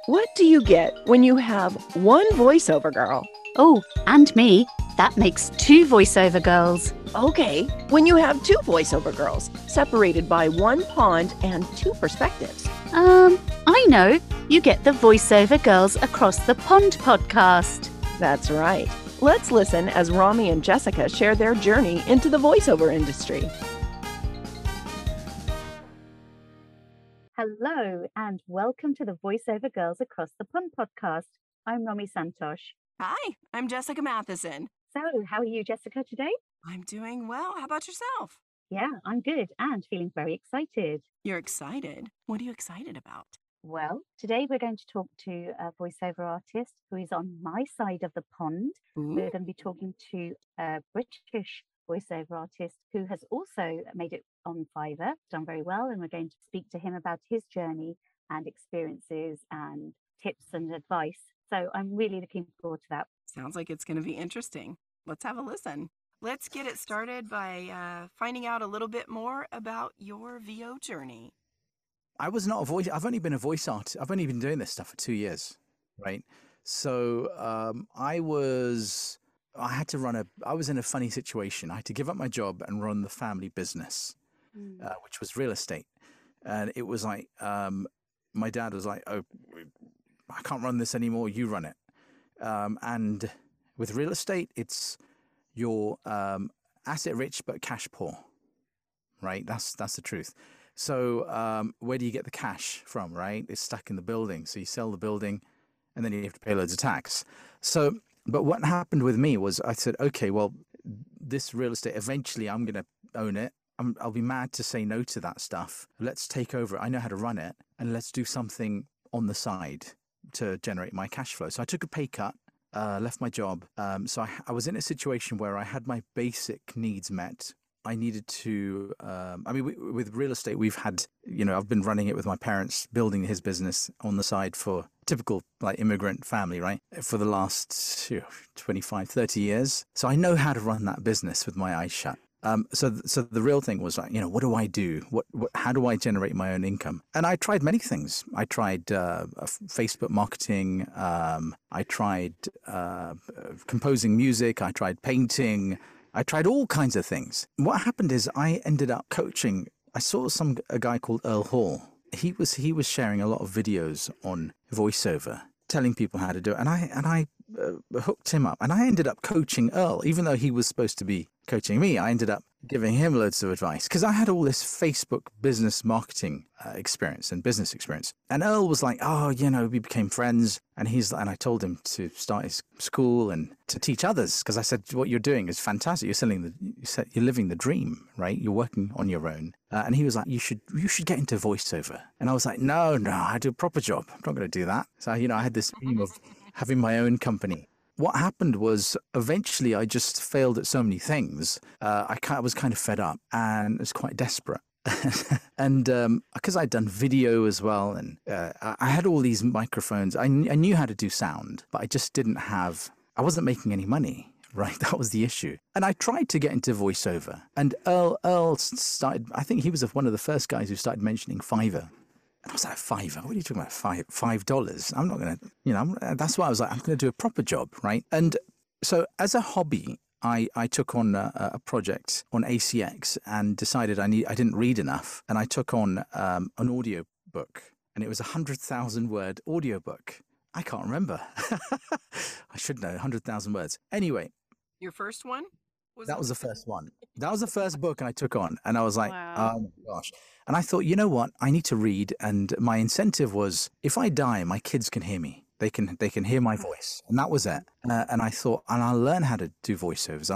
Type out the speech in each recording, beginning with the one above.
What do you get when you have one voiceover girl? Oh, and me. That makes 2 voiceover girls. Okay, when you have 2 voiceover girls, separated by 1 pond and 2 perspectives. I know. You get the Voiceover Girls Across the Pond podcast. That's right. Let's listen as Rami and Jessica share their journey into the voiceover industry. Hello, and welcome to the Voiceover Girls Across the Pond podcast. I'm Rami Santosh. Hi, I'm Jessica Matheson. So, how are you, Jessica, today? I'm doing well. How about yourself? Yeah, I'm good and feeling very excited. You're excited? What are you excited about? Well, today we're going to talk to a voiceover artist who is on my side of the pond. Ooh. We're going to be talking to a British voiceover artist who has also made it on Fiverr, done very well, and we're going to speak to him about his journey and experiences and tips and advice. So I'm really looking forward to that. Sounds like it's going to be interesting. Let's have a listen. Let's get it started by finding out a little bit more about your VO journey. I was not a voice. I've only been a voice artist. I've only been doing this stuff for 2 years, right? So I was in a funny situation. I had to give up my job and run the family business, which was real estate. And it was like, my dad was like, "Oh, I can't run this anymore. You run it." And with real estate, it's you're asset rich but cash poor, right? That's the truth. So where do you get the cash from, right? It's stuck in the building. So you sell the building and then you have to pay loads of tax. So, but what happened with me was I said, okay, well, this real estate, eventually I'm going to own it. I'll be mad to say no to that stuff. Let's take over it. I know how to run it, and let's do something on the side to generate my cash flow. So I took a pay cut, left my job. So I was in a situation where I had my basic needs met. I needed to, with real estate, we've had, I've been running it with my parents, building his business on the side for typical like immigrant family, right? For the last 25, 30 years. So I know how to run that business with my eyes shut. So the real thing was like, what do I do? How do I generate my own income? And I tried many things. I tried Facebook marketing. I tried composing music. I tried painting. I tried all kinds of things. What happened is I ended up coaching. I saw a guy called Earl Hall. He was sharing a lot of videos on voiceover, telling people how to do it. And I hooked him up. And I ended up coaching Earl, even though he was supposed to be coaching me. I ended up giving him loads of advice because I had all this Facebook business marketing experience and business experience. And Earl was like, we became friends. And I told him to start his school and to teach others, because I said, what you're doing is fantastic. You're living the dream, right? You're working on your own. And he was like, you should get into voiceover. And I was like, no, I do a proper job. I'm not going to do that. So, I had this dream of having my own company. What happened was eventually I just failed at so many things. I was kind of fed up and was quite desperate. And because I'd done video as well, and I had all these microphones. I knew how to do sound, but I wasn't making any money, right? That was the issue. And I tried to get into voiceover. And Earl started, I think he was one of the first guys who started mentioning Fiverr. And I was like, Fiverr? What are you talking about? $5? I'm not going to, that's why I was like, I'm going to do a proper job, right? And so as a hobby, I took on a project on ACX and decided I didn't read enough. And I took on an audio book, and it was 100,000 word audio book. I can't remember. I should know, 100,000 words. Anyway. Your first one? That was the first one. That was the first book I took on. And I was like, Wow. Oh my gosh. And I thought, you know what? I need to read. And my incentive was, if I die, my kids can hear me. They can hear my voice. And that was it. And I thought, and I'll learn how to do voiceovers.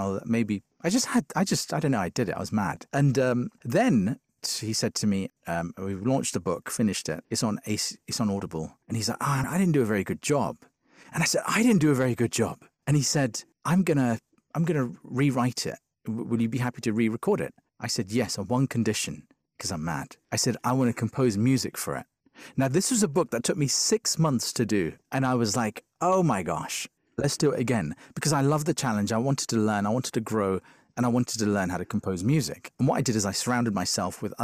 I don't know. I did it. I was mad. And then he said to me, we launched the book, finished it. It's on Audible. And he's like, I didn't do a very good job. And I said, I didn't do a very good job. And he said, I'm going to rewrite it. Will you be happy to re-record it? I said, yes, on one condition, because I'm mad. I said, I want to compose music for it. Now, this was a book that took me 6 months to do. And I was like, oh my gosh, let's do it again. Because I love the challenge. I wanted to learn. I wanted to grow. And I wanted to learn how to compose music. And what I did is I surrounded myself with other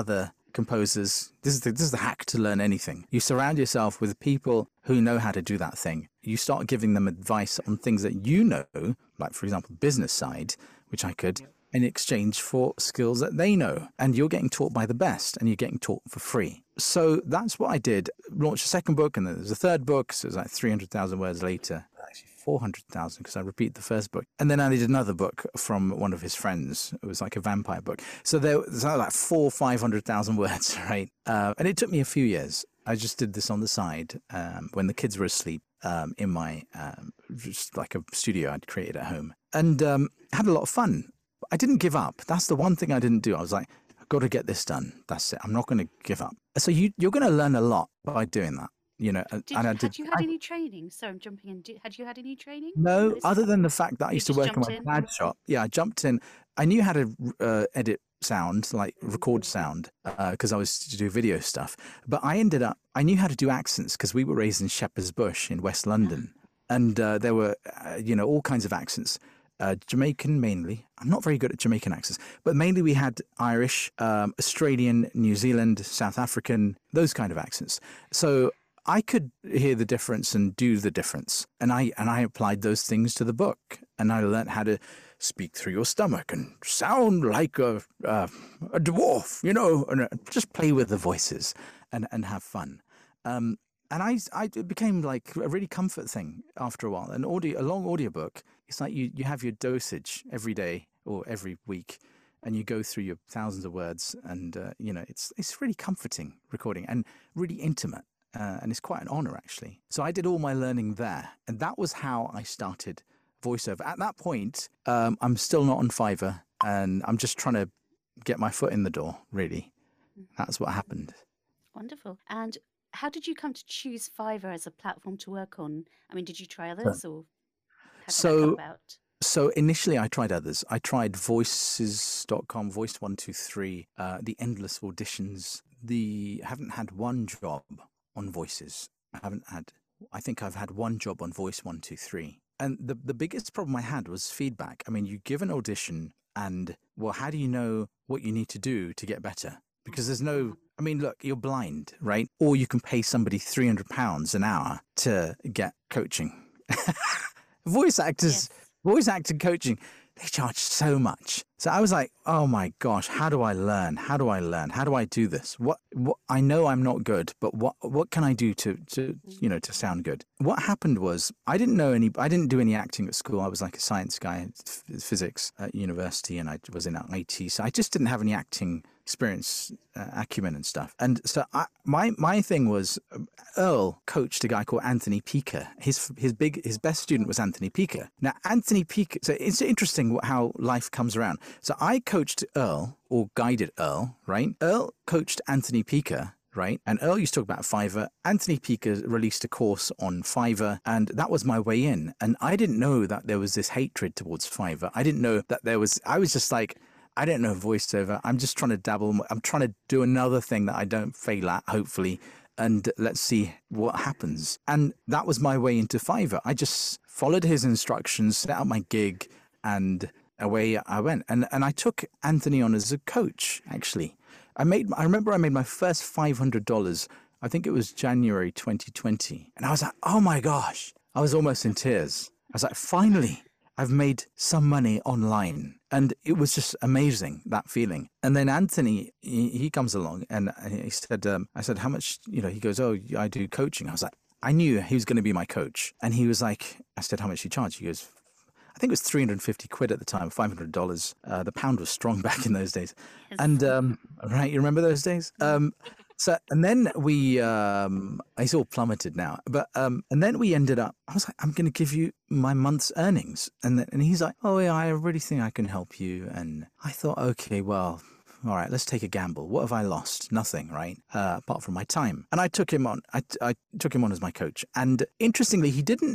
composers. This is the hack to learn anything. You surround yourself with people who know how to do that thing. You start giving them advice on things that you know, like, for example, business side, which I could, in exchange for skills that they know. And you're getting taught by the best, and you're getting taught for free. So that's what I did. Launched a second book, and then there's a third book. So it was like 300,000 words later. Actually, 400,000, because I repeat the first book. And then I did another book from one of his friends. It was like a vampire book. So there's like 500,000 words, right? And it took me a few years. I just did this on the side when the kids were asleep in my, just like a studio I'd created at home. And had a lot of fun. I didn't give up. That's the one thing I didn't do. I was like, I've got to get this done. That's it. I'm not going to give up. So you're going to learn a lot by doing that. You know, had you had any training? So I'm jumping in. Had you had any training? No, other than the fact that I used to work in my dad's shop. Yeah, I jumped in. I knew how to edit sound, like record sound, because I was to do video stuff. But I knew how to do accents because we were raised in Shepherd's Bush in West London. And there were, all kinds of accents. Jamaican mainly. I'm not very good at Jamaican accents, but mainly we had Irish, Australian, New Zealand, South African, those kind of accents. So I could hear the difference and do the difference. And I applied those things to the book. And I learned how to speak through your stomach and sound like a dwarf, and just play with the voices and have fun. And it became like a really comfort thing after a while. A long audiobook, it's like you have your dosage every day or every week, and you go through your thousands of words, and it's really comforting recording and really intimate, and it's quite an honor actually. So I did all my learning there, and that was how I started voiceover. At that point, I'm still not on Fiverr, and I'm just trying to get my foot in the door. Really, that's what happened. Wonderful. And how did you come to choose Fiverr as a platform to work on? I mean, did you try others, or how did that come about? So initially I tried others. I tried voices.com, Voice123, the endless auditions. I haven't had one job on Voices. I think I've had one job on Voice123. And the biggest problem I had was feedback. I mean, you give an audition and, well, how do you know what you need to do to get better? Because there's no... I mean, look, you're blind, right? Or you can pay somebody £300 an hour to get coaching. Voice acting coaching, they charge so much. So I was like, oh my gosh, how do I learn? How do I learn? How do I do this? What I know I'm not good, but what can I do to sound good? What happened was I didn't do any acting at school. I was like a science guy, physics at university, and I was in IT. So I just didn't have any acting experience, acumen and stuff. And so my thing was, Earl coached a guy called Anthony Pica. His best student was Anthony Pica. Now Anthony Pica, so it's interesting how life comes around. So I coached Earl, or guided Earl, right? Earl coached Anthony Pica, right? And Earl used to talk about Fiverr. Anthony Pica released a course on Fiverr, and that was my way in. And I didn't know that there was this hatred towards Fiverr. I didn't know that I was just like, I don't know voiceover. I'm just trying to dabble. I'm trying to do another thing that I don't fail at, hopefully. And let's see what happens. And that was my way into Fiverr. I just followed his instructions, set out my gig, and away I went. And I took Anthony on as a coach, actually. I remember I made my first $500. I think it was January 2020. And I was like, oh my gosh. I was almost in tears. I was like, finally, I've made some money online. And it was just amazing, that feeling. And then Anthony, he comes along and he said, I said, how much, he goes, oh, I do coaching. I was like, I knew he was going to be my coach. And he was like, I said, how much do you charge? He goes, I think it was 350 quid at the time, $500. The pound was strong back in those days. Yes. And, right, you remember those days? So, and then it's all plummeted now, but, and then we ended up, I was like, I'm going to give you my month's earnings. And he's like, oh yeah, I really think I can help you. And I thought, okay, well, all right, let's take a gamble. What have I lost? Nothing, right? Apart from my time. And I took him on, I took him on as my coach. And interestingly,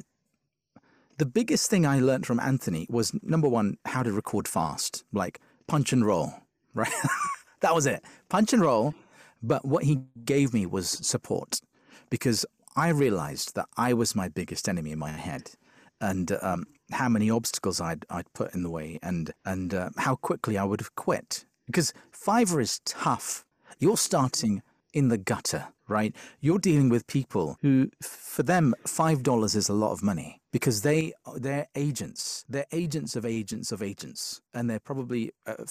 the biggest thing I learned from Anthony was, number one, how to record fast, like punch and roll, right? That was it. Punch and roll. But what he gave me was support, because I realized that I was my biggest enemy in my head, and how many obstacles I'd put in the way, and how quickly I would have quit. Because Fiverr is tough. you're starting in the gutter, right? You're dealing with people who, for them, $5 is a lot of money because they're agents. They're agents of agents of agents. And they're probably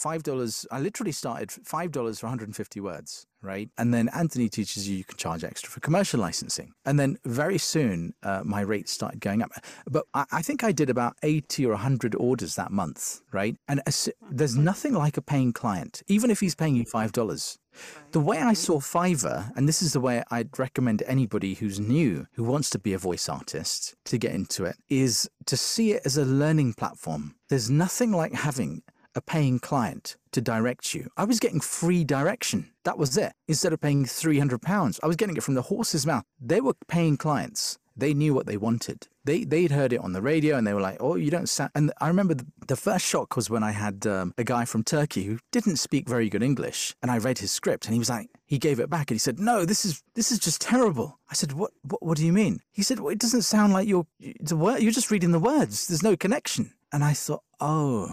$5. I literally started $5 for 150 words, right? And then Anthony teaches you can charge extra for commercial licensing. And then very soon, my rates started going up. But I think I did about 80 or 100 orders that month, right? And there's nothing like a paying client, even if he's paying you $5. The way I saw Fiverr, and this is the way I'd recommend anybody who's new, who wants to be a voice artist, to get into it, is to see it as a learning platform. There's nothing like having a paying client to direct you. I was getting free direction. That was it. Instead of paying £300, I was getting it from the horse's mouth. They were paying clients. They knew what they wanted. They'd heard it on the radio and they were like, oh, you don't sound... And I remember the first shock was when I had a guy from Turkey who didn't speak very good English. And I read his script and he was like, he gave it back and he said, no, this is just terrible. I said, what do you mean? He said, well, it doesn't sound like you're just reading the words. There's no connection. And I thought, oh...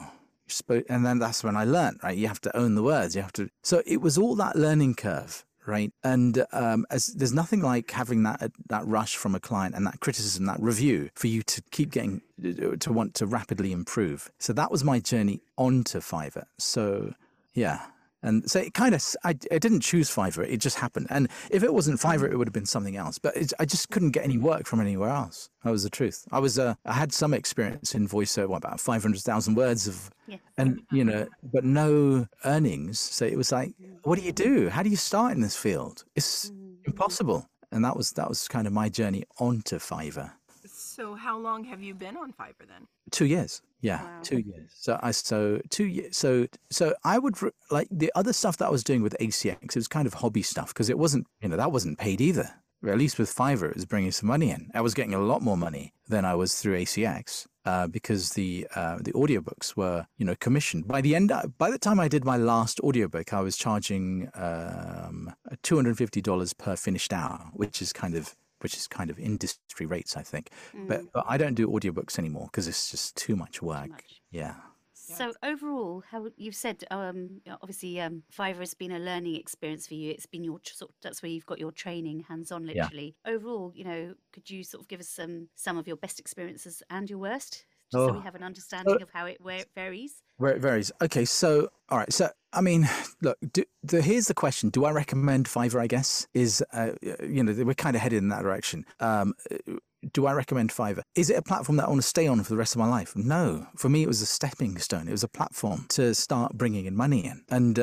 And then that's when I learned, right? You have to own the words. You have to... So it was all that learning curve. Right. And as there's nothing like having that rush from a client and that criticism, that review for you to keep getting to want to rapidly improve. So that was my journey onto Fiverr. So, yeah. And so it kind of, I didn't choose Fiverr. It just happened. And if it wasn't Fiverr, it would have been something else. But I just couldn't get any work from anywhere else. That was the truth. I had some experience in voiceover, about 500,000 words of, and, but no earnings. So it was like, what do you do? How do you start in this field? It's impossible. And that was kind of my journey onto Fiverr. So how long have you been on Fiverr then? 2 years. Yeah, wow. 2 years. So 2 years. So I would like the other stuff that I was doing with ACX. It was kind of hobby stuff because it wasn't, that wasn't paid either. At least with Fiverr, it was bringing some money in. I was getting a lot more money than I was through ACX because the audiobooks were, commissioned. By the time I did my last audiobook, I was charging $250 per finished hour, which is kind of industry rates, I think. But I don't do audiobooks anymore because it's just too much work. Yeah. So overall, how you've said, obviously, Fiverr has been a learning experience for you. It's been that's where you've got your training, hands-on, literally. Yeah. Overall, could you sort of give us some of your best experiences and your worst, just so we have an understanding of where it varies? Where it varies. Okay, so all right. So I mean, look. Here's the question: do I recommend Fiverr? I guess is we're kind of headed in that direction. Do I recommend Fiverr? Is it a platform that I want to stay on for the rest of my life? No. For me, it was a stepping stone. It was a platform to start bringing in money in. And,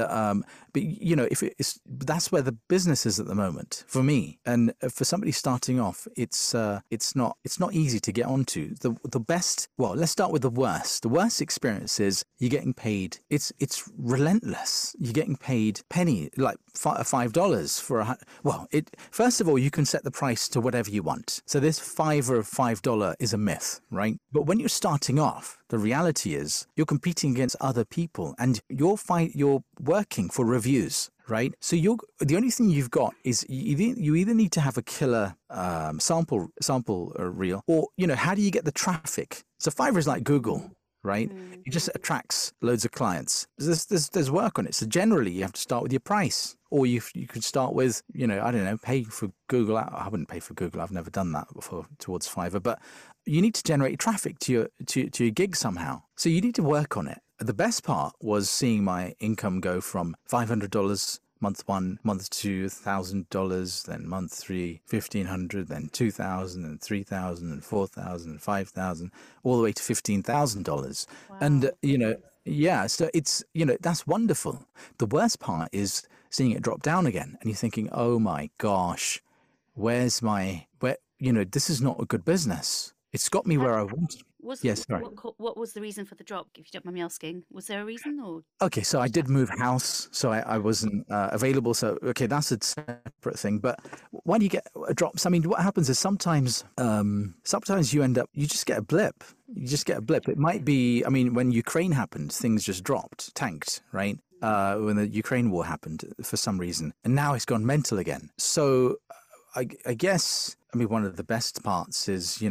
that's where the business is at the moment for me. And for somebody starting off, it's not easy to get onto. The best, well, let's start with the worst. The worst experience is you're getting paid. It's relentless. You're getting paid like $5 for first of all, you can set the price to whatever you want. So this Fiverr of $5 is a myth, right? But when you're starting off, the reality is you're competing against other people and you're working for reviews, right? So the only thing you've got is you either need to have a killer sample reel, or how do you get the traffic? So Fiverr is like Google. Right? It just attracts loads of clients. There's work on it. So generally you have to start with your price, or you could start with, I don't know, pay for Google. I wouldn't pay for Google. I've never done that before towards Fiverr, but you need to generate traffic to your gig somehow. So you need to work on it. The best part was seeing my income go from $500 month 1, month 2, $1,000, then month 3, $1,500, then $2,000, and $3,000, and $4,000, and $5,000, all the way to $15,000. Wow. And so it's that's wonderful. The worst part is seeing it drop down again, and you're thinking, oh my gosh, this is not a good business. It's got me where I wanted. What was the reason for the drop, if you don't mind me asking? Was there a reason? Or okay, so I did move house, so I wasn't available. So okay, that's a separate thing. But why do you get a drop? I mean, what happens is sometimes you just get a blip. You just get a blip. It might be, when Ukraine happened, things just tanked, right? When the Ukraine war happened for some reason, and now it's gone mental again. So I guess, one of the best parts is,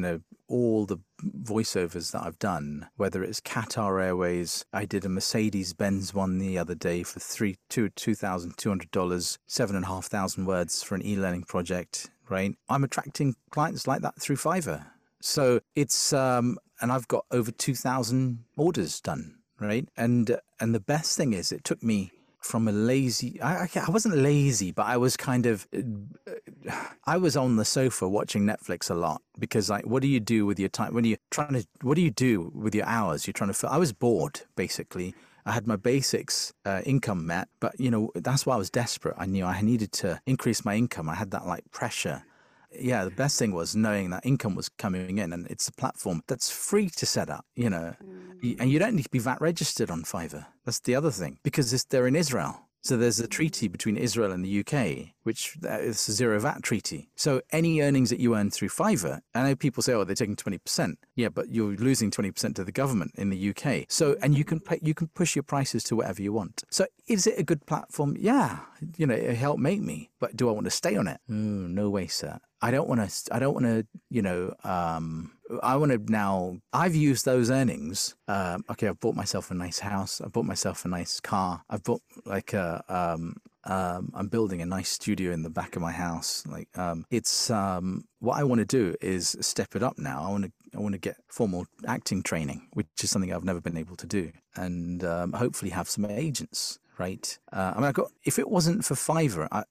all the voiceovers that I've done, whether it's Qatar Airways, I did a Mercedes-Benz one the other day for $2,200, 7,500 words for an e-learning project, right? I'm attracting clients like that through Fiverr. So it's, and I've got over 2,000 orders done, right? And the best thing is it took me from a lazy, I wasn't lazy, but I was kind of, I was on the sofa watching Netflix a lot because like, what do you do with your time when you're trying to, what do you do with your hours? You're trying to, I was bored basically. I had my basics income met, but you know, that's why I was desperate. I knew I needed to increase my income. I had that like pressure. Yeah, the best thing was knowing that income was coming in, and it's a platform that's free to set up, you know, and you don't need to be VAT registered on Fiverr. That's the other thing, because they're in Israel. So there's a treaty between Israel and the UK, which is a zero VAT treaty. So any earnings that you earn through Fiverr, I know people say, oh, they're taking 20%. Yeah, but you're losing 20% to the government in the UK. So, and you can push your prices to whatever you want. So is it a good platform? Yeah, you know, it helped make me. But do I want to stay on it? No way, sir. I don't want to, you know, I want to now, I've used those earnings. Okay, I've bought myself a nice house. I bought myself a nice car. I've bought like I'm building a nice studio in the back of my house. Like, it's, what I want to do is step it up now. I want to get formal acting training, which is something I've never been able to do. And hopefully have some agents, right? I mean, if it wasn't for Fiverr, I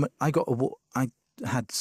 had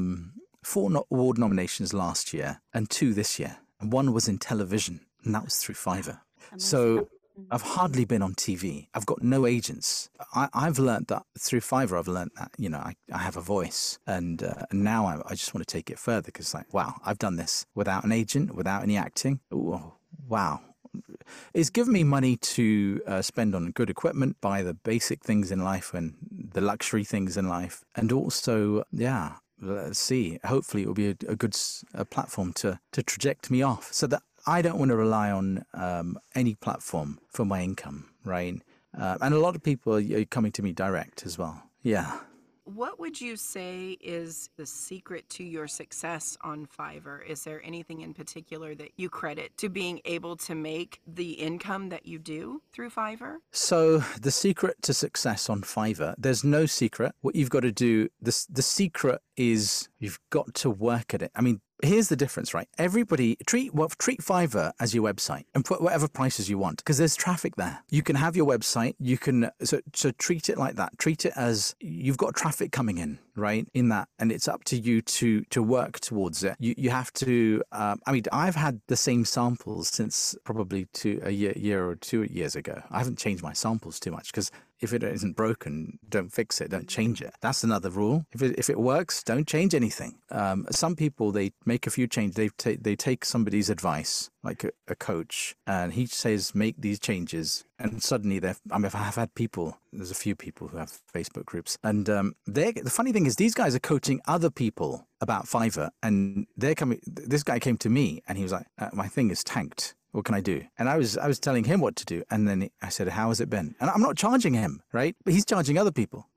4 award nominations last year and 2 this year, and 1 was in television, and that was through Fiverr. So I've hardly been on TV. I've got no agents. I've learned that through Fiverr. I've learned that, you know, I have a voice, and now I just want to take it further because, like, wow, I've done this without an agent, without any acting. Ooh, wow. It's given me money to spend on good equipment, buy the basic things in life and the luxury things in life. And also, yeah, let's see, hopefully it will be a good platform to traject me off so that I don't want to rely on any platform for my income, right? And a lot of people are coming to me direct as well. Yeah. What would you say is the secret to your success on Fiverr? Is there anything in particular that you credit to being able to make the income that you do through Fiverr? So the secret to success on Fiverr, there's no secret. What you've got to do, the secret is you've got to work at it. I mean, here's the difference, right? Everybody treat Fiverr as your website and put whatever prices you want because there's traffic there. You can have your website. You can so treat it like that. Treat it as you've got traffic coming in, right? In that, and it's up to you to work towards it. You have to. I mean, I've had the same samples since probably a year or 2 years ago. I haven't changed my samples too much because if it isn't broken, don't fix it, don't change it. That's another rule. If it works, don't change anything. Some people, they make a few changes. They take somebody's advice, like a coach, and he says, make these changes. And suddenly I've had people, there's a few people who have Facebook groups. And the funny thing is these guys are coaching other people about Fiverr. And this guy came to me and he was like, my thing is tanked. What can I do? And I was telling him what to do. And then I said, how has it been? And I'm not charging him, right? But he's charging other people.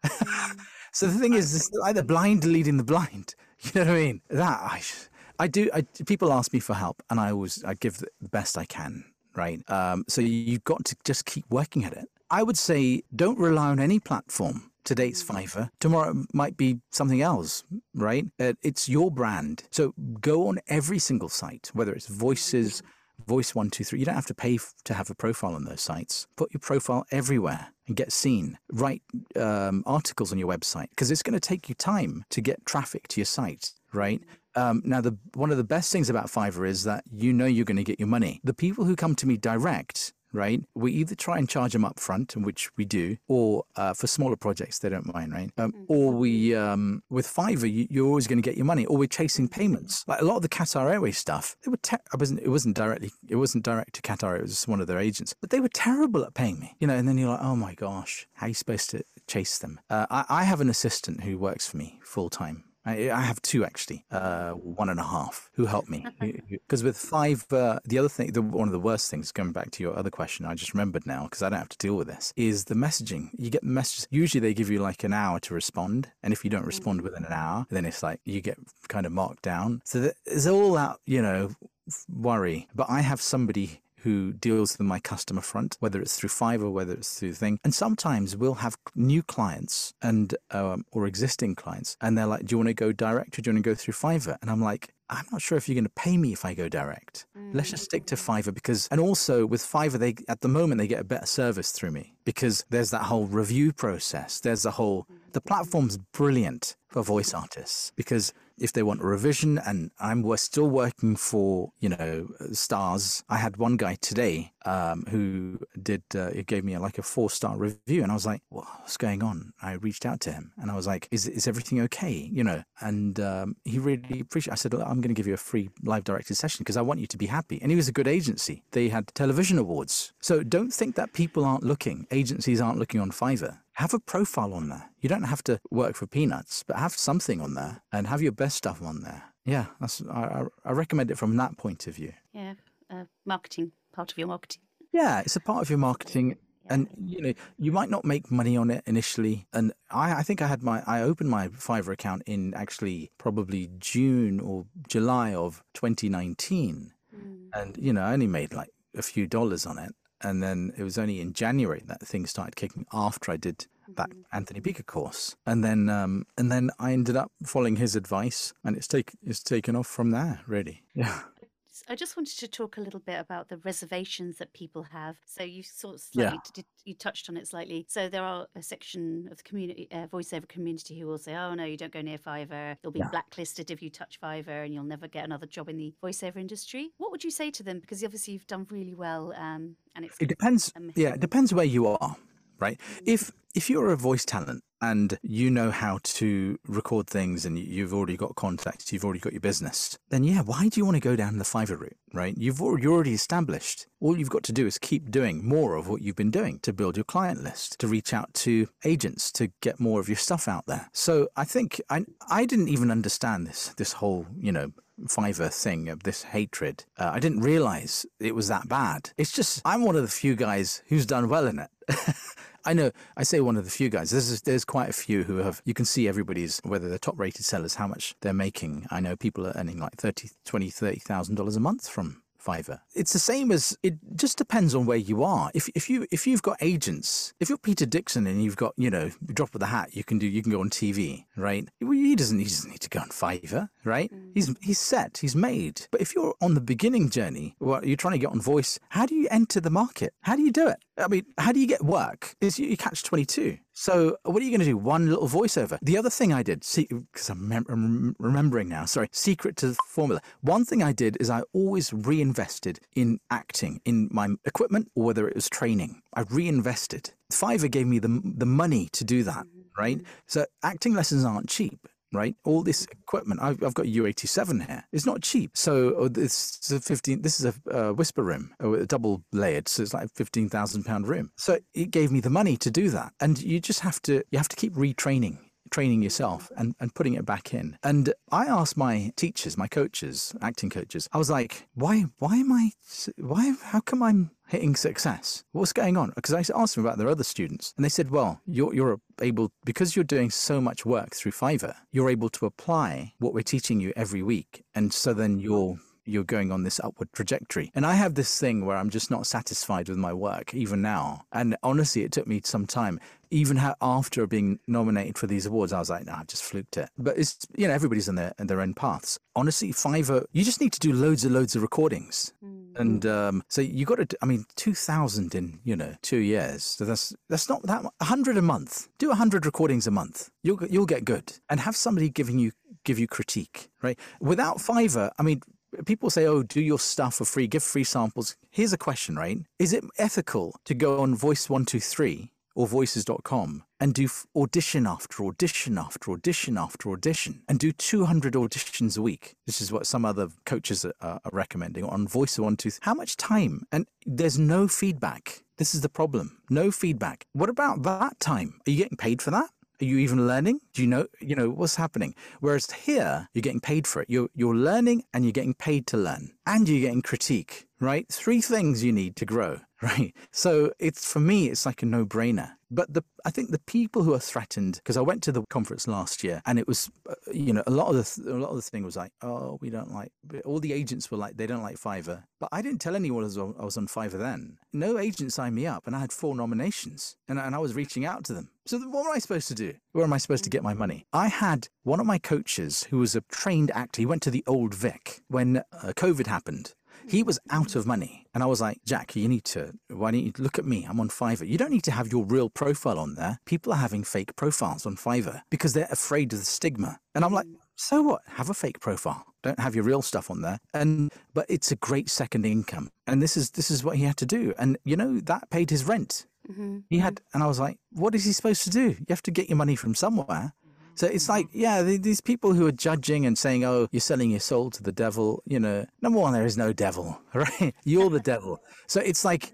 So the thing is, it's like the blind leading the blind. You know what I mean? I do. People ask me for help and I give the best I can, right? So you've got to just keep working at it. I would say don't rely on any platform. Today's Fiverr. Tomorrow it might be something else, right? It's your brand. So go on every single site, whether it's Voices, Voice 123. You don't have to pay to have a profile on those sites. Put your profile everywhere and get seen. Write articles on your website because it's going to take you time to get traffic to your site, right? Now, one of the best things about Fiverr is that you know you're going to get your money. The people who come to me direct, right, we either try and charge them up front, which we do, or for smaller projects, they don't mind, right? Or we, with Fiverr, you're always going to get your money, or we're chasing payments. Like a lot of the Qatar Airways stuff, it wasn't direct to Qatar, it was just one of their agents, but they were terrible at paying me, you know, and then you're like, oh my gosh, how are you supposed to chase them? I have an assistant who works for me full time. I have 2 actually, 1.5 who help me. Because with Fiverr, the other thing, one of the worst things, going back to your other question, I just remembered now because I don't have to deal with this, is the messaging. You get the messages. Usually they give you like an hour to respond. And if you don't respond within an hour, then it's like you get kind of marked down. So there's all that, you know, worry. But I have somebody who deals with my customer front, whether it's through Fiverr, whether it's through Thing. And sometimes we'll have new clients and or existing clients, and they're like, do you want to go direct or do you want to go through Fiverr? And I'm like, I'm not sure if you're going to pay me if I go direct. Let's just stick to Fiverr and also with Fiverr, at the moment, they get a better service through me because there's that whole review process. The platform's brilliant for voice artists because if they want a revision, and we're still working for, stars. I had one guy today who he gave me a 4-star review, and I was like, what's going on? I reached out to him and I was like, is everything okay? And he really appreciated it. I said, I'm going to give you a free live directed session because I want you to be happy. And he was a good agency. They had television awards. So don't think that people aren't looking. Agencies aren't looking on Fiverr. Have a profile on there. You don't have to work for peanuts, but have something on there and have your best stuff on there. Yeah, I recommend it from that point of view. Yeah, marketing, part of your marketing. Yeah, it's a part of your marketing. Yeah. And, you might not make money on it initially. And I think I opened my Fiverr account in actually probably June or July of 2019. And, I only made a few dollars on it. And then it was only in January that things started kicking after I did that Anthony Beaker course. And then I ended up following his advice, and it's taken off from there, really. Yeah. I just wanted to talk a little bit about the reservations that people have. So you sort of slightly you touched on it slightly. So there are a section of the community, voiceover community, who will say, "Oh no, you don't go near Fiverr. You'll be blacklisted if you touch Fiverr, and you'll never get another job in the voiceover industry." What would you say to them? Because obviously you've done really well, and it depends. It depends where you are, right? If you're a voice talent and you know how to record things and you've already got contacts, you've already got your business, then why do you want to go down the Fiverr route, right? You're already established. All you've got to do is keep doing more of what you've been doing to build your client list, to reach out to agents, to get more of your stuff out there. So I think I didn't even understand this whole, Fiverr thing of this hatred. I didn't realize it was that bad. It's just, I'm one of the few guys who's done well in it. I know, I say one of the few guys. There's quite a few who have, you can see everybody's, whether they're top rated sellers, how much they're making. I know people are earning $30,000 a month from Fiverr. It's the same as, it just depends on where you are. If you've got agents, if you're Peter Dixon and you've got, drop of the hat, you can go on TV, right? He doesn't need to go on Fiverr, right? He's set, he's made. But if you're on the beginning journey, you're trying to get on voice, how do you enter the market? How do you do it? I mean, how do you get work? You catch 22. So what are you going to do? One little voiceover. The other thing I did, because I'm remembering now, secret to the formula. One thing I did is I always reinvested in acting, in my equipment, or whether it was training. I reinvested. Fiverr gave me the money to do that, right? So acting lessons aren't cheap. Right, all this equipment. I've got a U87 here. It's not cheap. So this is a whisper room, double layered. So it's like a £15,000 room. So it gave me the money to do that. And you have to keep training yourself and putting it back in. And I asked my teachers, my coaches, acting coaches, I was like, how come I'm hitting success? What's going on? Because I asked them about their other students, and they said, well, you're able, because you're doing so much work through Fiverr, you're able to apply what we're teaching you every week. And so then you're going on this upward trajectory. And I have this thing where I'm just not satisfied with my work, even now. And honestly, it took me some time. Even after being nominated for these awards, I was like, I just fluked it. But it's, everybody's on their own paths. Honestly, Fiverr, you just need to do loads of recordings. And so you got to, 2,000 in, 2 years. So that's not that much. 100 a month. Do 100 recordings a month. You'll get good. And have somebody give you critique, right? Without Fiverr, people say, oh, do your stuff for free, give free samples. Here's a question, right? Is it ethical to go on Voice123 or voices.com and do audition after audition after audition after audition and do 200 auditions a week? This is what some other coaches are recommending on Voice123. How much time? And there's no feedback. This is the problem. No feedback. What about that time? Are you getting paid for that? Are you even learning? Do you know what's happening? Whereas here, you're getting paid for it. You're learning and you're getting paid to learn. And you're getting critique, right? 3 things you need to grow, right? So for me, it's like a no-brainer. But I think the people who are threatened, because I went to the conference last year, and it was, a lot of the thing was like, oh, we don't like. All the agents were like, they don't like Fiverr. But I didn't tell anyone I was on Fiverr then. No agent signed me up, and I had 4 nominations, and I was reaching out to them. So what am I supposed to do? Where am I supposed to get my money? I had one of my coaches who was a trained actor. He went to the Old Vic when COVID happened. He was out of money. And I was like, Jack, why don't you look at me? I'm on Fiverr. You don't need to have your real profile on there. People are having fake profiles on Fiverr because they're afraid of the stigma. And I'm like, so what? Have a fake profile. Don't have your real stuff on there. But it's a great second income. And this is what he had to do. And, that paid his rent. He had, and I was like, what is he supposed to do? You have to get your money from somewhere. So it's like, these people who are judging and saying, oh, you're selling your soul to the devil, number one, there is no devil, right? You're the devil. So it's like,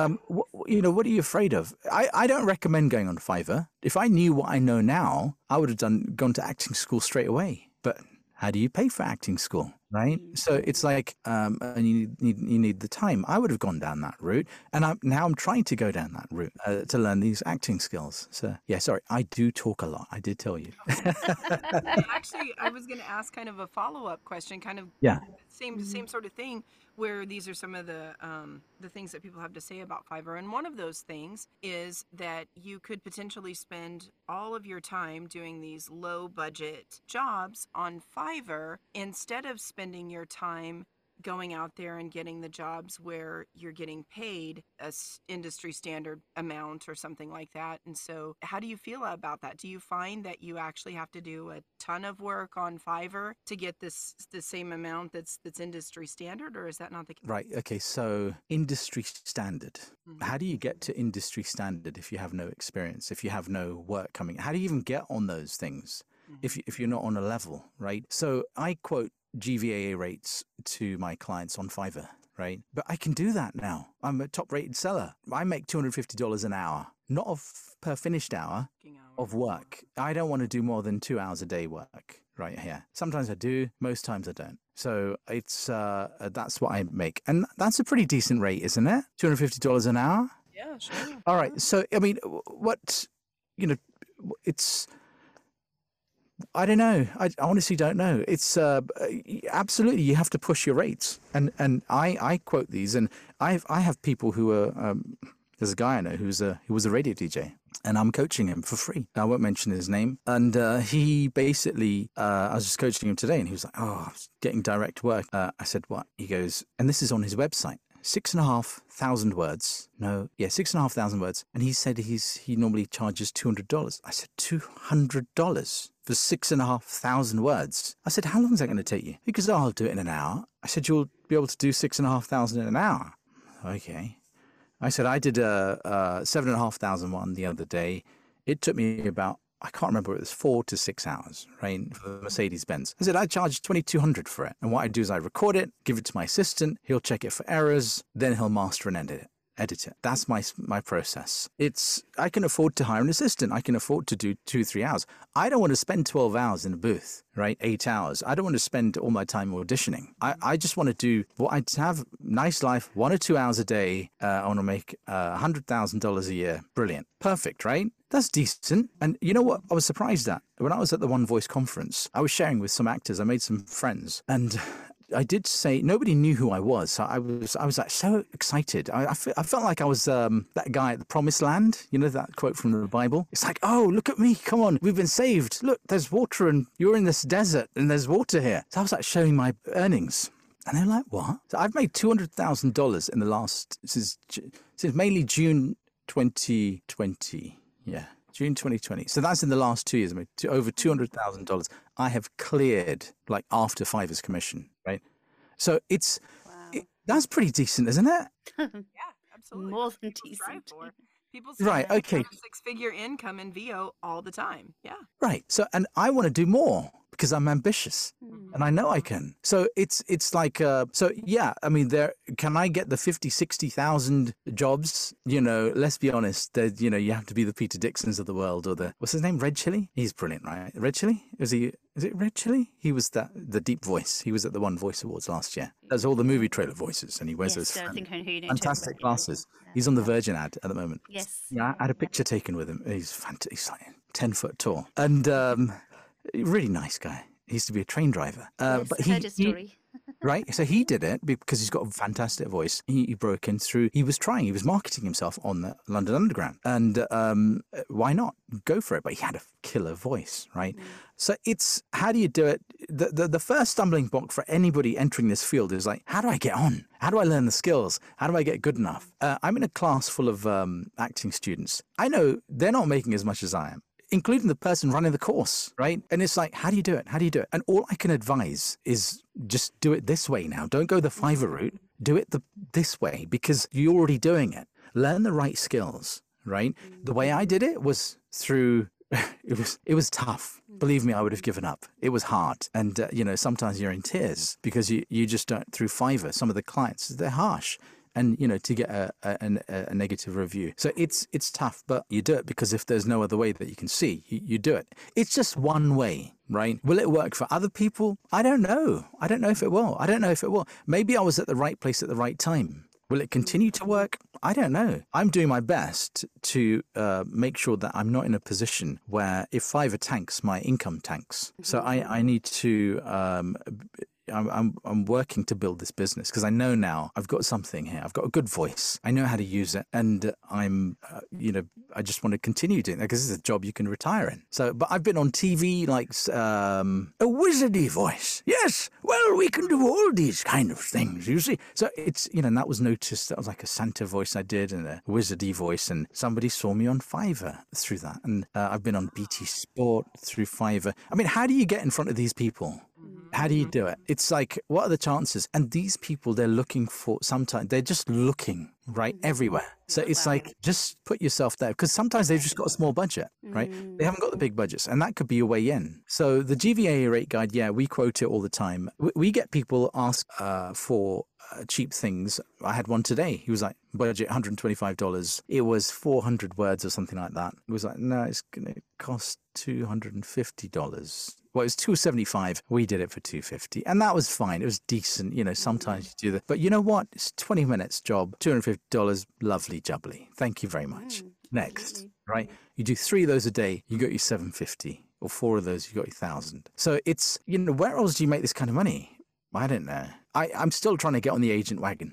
what are you afraid of? I don't recommend going on Fiverr. If I knew what I know now, I would have gone to acting school straight away. But how do you pay for acting school, right? So it's like, and you need the time. I would have gone down that route, and I'm trying to go down that route to learn these acting skills. So sorry, I do talk a lot. I did tell you. Actually, I was going to ask kind of a follow-up question, kind of same sort of thing, where these are some of the things that people have to say about Fiverr. And one of those things is that you could potentially spend all of your time doing these low budget jobs on Fiverr instead of spending your time going out there and getting the jobs where you're getting paid a industry standard amount or something like that. And so how do you feel about that? Do you find that you actually have to do a ton of work on Fiverr to get the same amount that's industry standard, or is that not the case? Right. Okay. So industry standard. How do you get to industry standard if you have no experience, if you have no work coming? How do you even get on those things if you're not on a level, right? So I quote GVAA rates to my clients on Fiverr, right? But I can do that now. I'm a top-rated seller. I make $250 an hour, not per finished hour of work. I don't want to do more than 2 hours a day work right here. Sometimes I do, most times I don't. So it's that's what I make. And that's a pretty decent rate, isn't it? $250 an hour? Yeah, sure. All right. So, I mean, it's... I don't know. I honestly don't know. It's absolutely, you have to push your rates. And I quote these, and I have people who are, there's a guy I know who was a radio DJ, and I'm coaching him for free. I won't mention his name. And he basically, I was just coaching him today, and he was like, oh, I was getting direct work. I said, what? He goes, and this is on his website. 6,500 words. 6,500 words. And he said he normally charges $200. I said, $200 for 6,500 words. I said, how long is that going to take you? Because I'll do it in an hour. I said, you'll be able to do 6,500 in an hour. Okay. I said, I did a 7,500 one the other day. It took me about, I can't remember, it was 4 to 6 hours, right, for the Mercedes-Benz. I said, I charged $2,200 for it. And what I do is I record it, give it to my assistant. He'll check it for errors. Then he'll master and edit it. That's my process. I can afford to hire an assistant. I can afford to do 2-3 hours. I don't want to spend 12 hours in a booth, right? 8 hours. I don't want to spend all my time auditioning. I just want to do what I'd have, nice life, 1 or 2 hours a day. I want to make $100,000 a year. Brilliant. Perfect, right? That's decent. And you know what I was surprised at? When I was at the One Voice conference, I was sharing with some actors. I made some friends, and I did say nobody knew who I was. So I was like so excited. I felt like I was that guy at the Promised Land. You know that quote from the Bible? It's like, oh, look at me. Come on. We've been saved. Look, there's water, and you're in this desert and there's water here. So I was like showing my earnings. And they're like, what? So I've made $200,000 in the last, since mainly June 2020. Yeah. June 2020. So that's in the last 2 years. I made over $200,000. I have cleared like after Fiverr's commission, right? So that's pretty decent, isn't it? Yeah, absolutely. More than decent. People right, okay. Six-figure income in VO all the time. Yeah. Right. So, and I want to do more. because I'm ambitious. Mm. And I know I can. So it's like, so yeah, I mean, can I get the 50, 60,000 jobs? You know, let's be honest, you know, you have to be the Peter Dixons of the world, or what's his name? Red Chili? He's brilliant, right? Red Chili? Is it Red Chili? He was the deep voice. He was at the One Voice Awards last year. Does all the movie trailer voices, and he wears those I think I know who you're talking fantastic about. glasses. Yeah. He's on the Virgin ad at the moment. Yes. Yeah, I had a picture taken with him. He's fantastic. He's like 10 foot tall. And really nice guy. He used to be a train driver. Yes, But I heard his story. right? So he did it because he's got a fantastic voice. He broke in through, he was marketing himself on the London Underground. And why not? Go for it. But he had a killer voice, right? Mm. So it's, how do you do it? The first stumbling block for anybody entering this field is like, how do I get on? How do I learn the skills? How do I get good enough? I'm in a class full of acting students. I know they're not making as much as I am, including the person running the course, right? And it's like, how do you do it? How do you do it? And all I can advise is just do it this way now. Don't go the Fiverr route. Do it this way, because you're already doing it. Learn the right skills, right? The way I did it was through, it was tough. Believe me, I would have given up. It was hard. And, you know, sometimes you're in tears because you just don't, through Fiverr, some of the clients, they're harsh. And, you know, to get a negative review. So it's tough, but you do it because if there's no other way that you can see, you do it. It's just one way, right? Will it work for other people? I don't know. I don't know if it will. I don't know if it will. Maybe I was at the right place at the right time. Will it continue to work? I don't know. I'm doing my best to make sure that I'm not in a position where if Fiverr tanks, my income tanks. So I need to... I'm working to build this business because I know now I've got something here. I've got a good voice. I know how to use it, and I'm, you know, I just want to continue doing that because it's a job you can retire in. So, but I've been on TV like a wizardy voice. Yes, well, we can do all these kind of things. You see, so it's, you know, and that was noticed. That was like a Santa voice I did and a wizardy voice, and somebody saw me on Fiverr through that, and I've been on BT Sport through Fiverr. I mean, how do you get in front of these people? How do you do it? It's like, what are the chances? And these people, they're looking for, sometimes they're just looking right everywhere. So it's like, just put yourself there, because sometimes they've just got a small budget, right? They haven't got the big budgets, and that could be your way in. So the GVA rate guide, yeah, we quote it all the time. We get people ask for cheap things. I had one today. He was like, budget $125. It was 400 words or something like that. It was like, no, it's going to cost $250. Well, it was $275. We did it for $250, and that was fine. It was decent. You know, sometimes you do that, but you know what? It's 20 minutes job, $250. Lovely jubbly. Thank you very much. Next, right? You do 3 of those a day, you got your $750, or 4 of those, you got your $1,000. So it's, you know, where else do you make this kind of money? I don't know. I'm still trying to get on the agent wagon.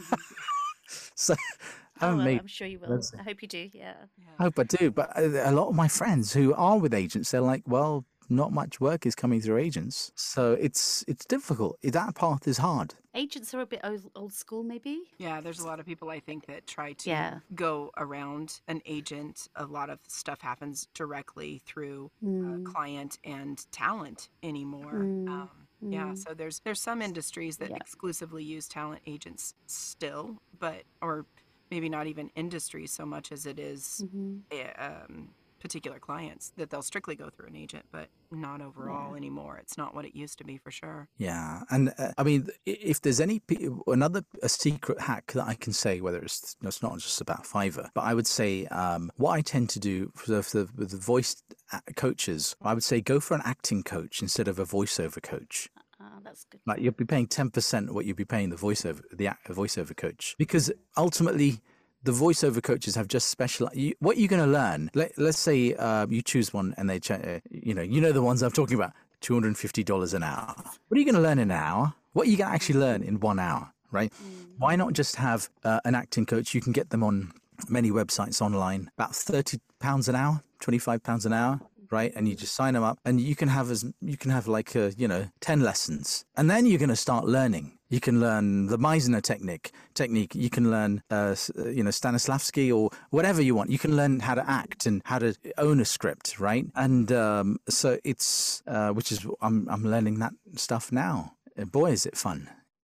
So I'm sure you will. I hope you do. Yeah. I hope I do. But a lot of my friends who are with agents, they're like, well, not much work is coming through agents. So it's difficult. That path is hard. Agents are a bit old school, maybe? Yeah, there's a lot of people, I think, that try to go around an agent. A lot of stuff happens directly through client and talent anymore. Yeah, so there's some industries that exclusively use talent agents still, but, or maybe not even industries so much as it is particular clients, that they'll strictly go through an agent, but not overall anymore. It's not what it used to be, for sure. Yeah. And I mean, if there's a secret hack that I can say, whether it's not just about Fiverr, but I would say what I tend to do with the voice coaches, I would say go for an acting coach instead of a voiceover coach. That's good. Like, you'll be paying 10% what you'd be paying the voiceover coach, because ultimately the voiceover coaches have just special. What you're going to learn. Let's say you choose one, and they, you know the ones I'm talking about. $250 an hour. What are you going to learn in an hour? What are you going to actually learn in 1 hour? Right? Why not just have an acting coach? You can get them on many websites online. About £30 an hour, £25 an hour. Right, and you just sign them up, and you can have like 10 lessons, and then you're going to start learning. You can learn the Meisner technique. You can learn Stanislavski or whatever you want. You can learn how to act and how to own a script, right? And so it's which is I'm learning that stuff now. Boy, is it fun.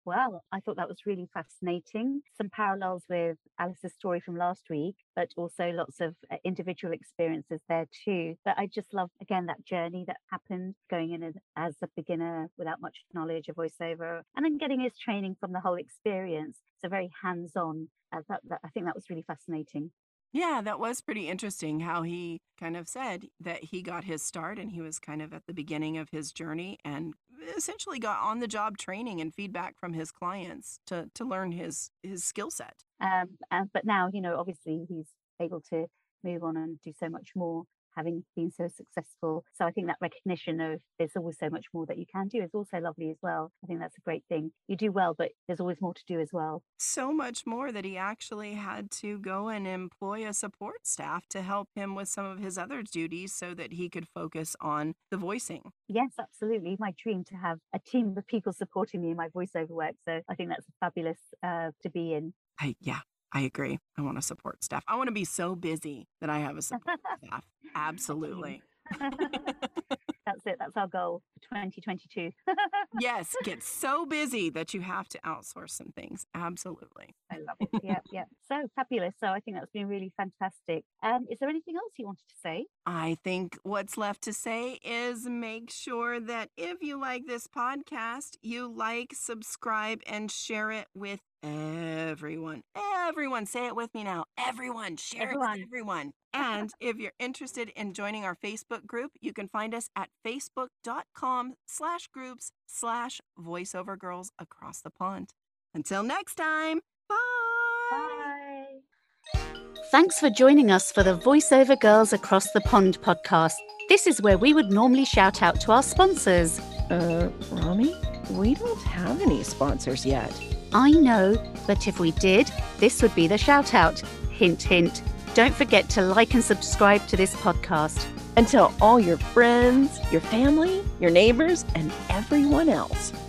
Well, I thought that was really fascinating. Some parallels with Alice's story from last week, but also lots of individual experiences there too. But I just love, again, that journey that happened going in as a beginner without much knowledge of voiceover and then getting his training from the whole experience. So very hands-on. I think that was really fascinating. Yeah, that was pretty interesting how he kind of said that he got his start and he was kind of at the beginning of his journey and essentially got on the job training and feedback from his clients to learn his skill set. But now, obviously he's able to move on and do so much more, having been so successful. So I think that recognition of there's always so much more that you can do is also lovely as well. I think that's a great thing. You do well, but there's always more to do as well. So much more that he actually had to go and employ a support staff to help him with some of his other duties so that he could focus on the voicing. Yes, absolutely. My dream to have a team of people supporting me in my voiceover work. So I think that's fabulous to be in. I agree. I want a support staff. I want to be so busy that I have a support staff. Absolutely. That's it. That's our goal for 2022. Yes, get so busy that you have to outsource some things. Absolutely. I love it. Yeah. So fabulous. So I think that's been really fantastic. Is there anything else you wanted to say? I think what's left to say is make sure that if you like this podcast, you like, subscribe, and share it with everyone. Everyone, say it with me now. Everyone, share it with everyone. And if you're interested in joining our Facebook group, you can find us at facebook.com/groups/voiceover girls across the pond. Until next time, bye. Bye. Thanks for joining us for the Voiceover Girls Across the Pond podcast. This is where we would normally shout out to our sponsors. Rami, we don't have any sponsors yet. I know, but if we did, this would be the shout out. Hint, hint. Don't forget to like and subscribe to this podcast. And tell all your friends, your family, your neighbors, and everyone else.